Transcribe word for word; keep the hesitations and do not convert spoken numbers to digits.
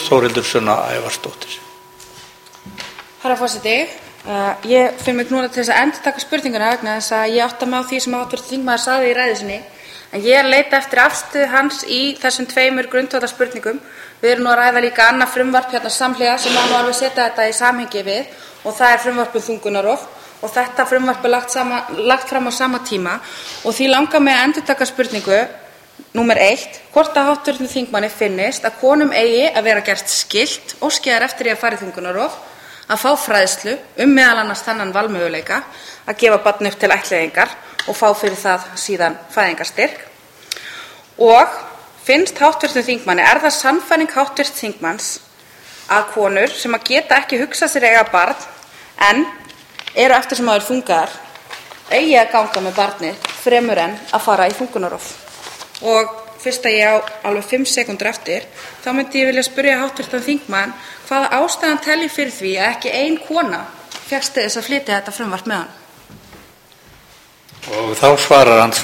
Þórhildur Sunna Ævarsdóttir. Herra forseti, uh, ég finn mig núna til þess að endurtaka spurninguna vegna þess að ég átta mig á því sem háttvirtur þingmaður sagði í ræðu sinni. En ég er að leita eftir afstöðu hans í þessum tveimur grundvallarspurningum. Við erum nú að ræða líka annað frumvarp hérna samhliða sem má nú alveg setja þetta í samhengi við og það er frumvarp um þungunarrof og þetta frumvarp er lagt, sama, lagt fram á sama tíma og því langar mig að endurtaka spurningu númer eitt, hvort að háttvirtum þingmanni finnist að konum eigi að vera gert skylt óski þær eftir því að fara í þungunarrof, að fá fræðslu um meðal annars þennan valmöguleika að gefa barn upp til ættleiðingar og fá fyrir það síðan fæðingarstyrk. Og finnst háttvirtum þingmanni, er það sannfæring háttvirts þingmanns að konur sem að geta ekki hugsað sér eiga barn en eru eftir sem áður þungaðar eigi að ganga með barnið fremur en að fara í þungunarrof? Og fyrst að ég á alveg fimm sekúndur eftir, þá myndi ég vilja spyrja háttvirtan þingmann hvaða ástæðan telji fyrir því að ekki ein kona fékkst til þess að flytja þetta frumvarp með hann. Og þá svarar hans